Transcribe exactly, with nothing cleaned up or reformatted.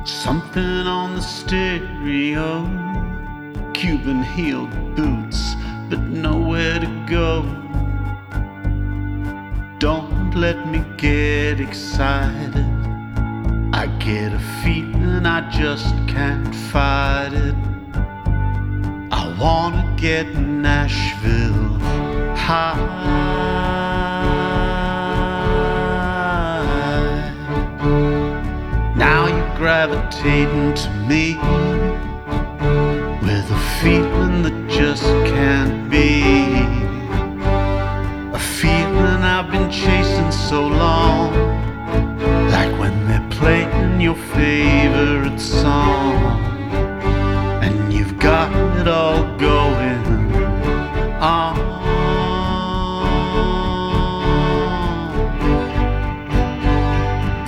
Something on the stereo, Cuban heeled boots, but nowhere to go. Don't let me get excited, I get a feeling I just can't fight it. I wanna get Nashville high. Now you're gravitating to me with a feeling that just can't be, a feeling I've been chasing so long, like when they're playing your favorite